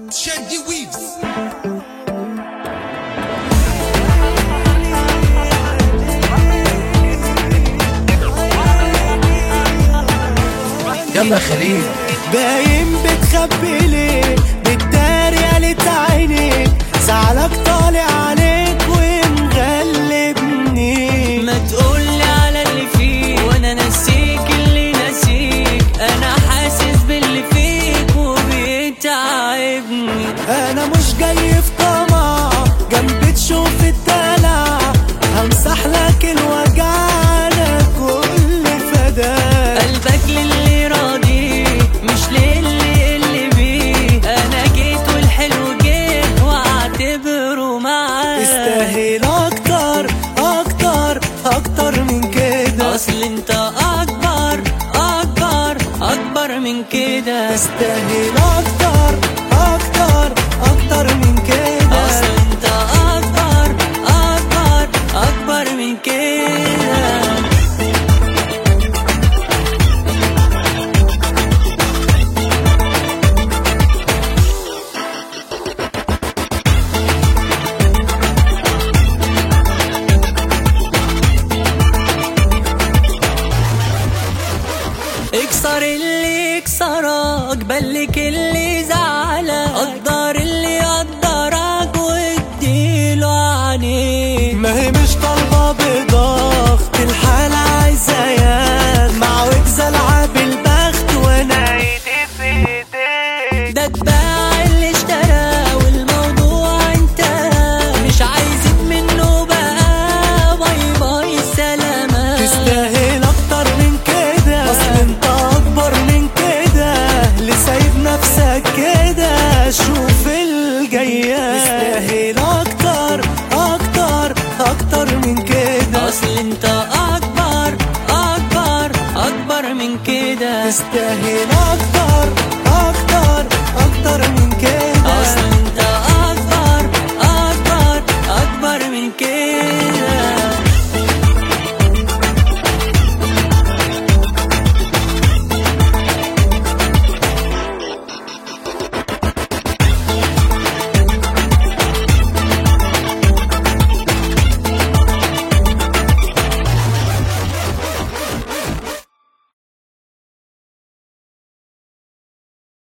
شادي ويفز. يلا خليل باين بتخبي ليه بتداري قالت عينيك زعلك طالع عليك ومغلبني. ما تقولي على اللي فيك وانا نسيك اللي نسيك، انا حاسس باللي فيك وبيتعبني. انا مش جاي في طمع جنبي تشوف الدلع، همسح لك الوجع على كل فداك. قلبك للي راضي مش للي بيه، انا جيت والحلو جيت واعتبره معاك. تستاهل اكتر اكتر اكتر من كده، اصل انت اكبر اكبر اكبر من كده. تستاهل اكتر اكتر اكتر من كده، اصل انت اكبر اكبر اكبر من كده. اكسر اللي يكسرك، بلك اللي زعلك، قدر اللي قدرك واديله عينيك. ما هي مش طالبة بضغط، الحالة عايزة يد مع وجز العاب البخت وانا ايدي في ايديك. ده اتباع اللي اشترى والموضوع انتهى، مش عايزين منه بقى باي باي سلامة. تستاهل اكتر من كده، اصل انت اكبر من كده، اللي سايب نفسك كده شوف الجاية. تستاهل اكتر اكتر اكتر من كده، اصل انت اكبر اكبر اكبر من كده. تستاهل اكتر